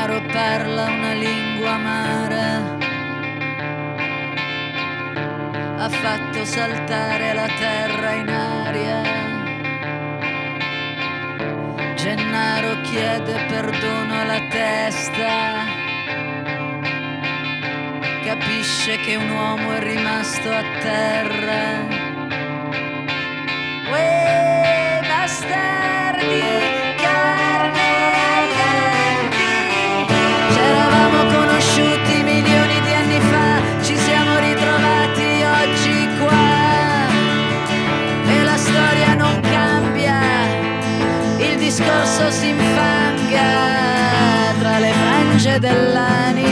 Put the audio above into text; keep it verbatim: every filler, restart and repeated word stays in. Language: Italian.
Gennaro parla una lingua amara, ha fatto saltare la terra in aria. Gennaro chiede perdono alla testa, capisce che un uomo è rimasto a terra. Uè, bastardi, carne ai denti. C'eravamo conosciuti milioni di anni fa, ci siamo ritrovati oggi qua. E la storia non cambia, il discorso si infanga tra le frange dell'anima.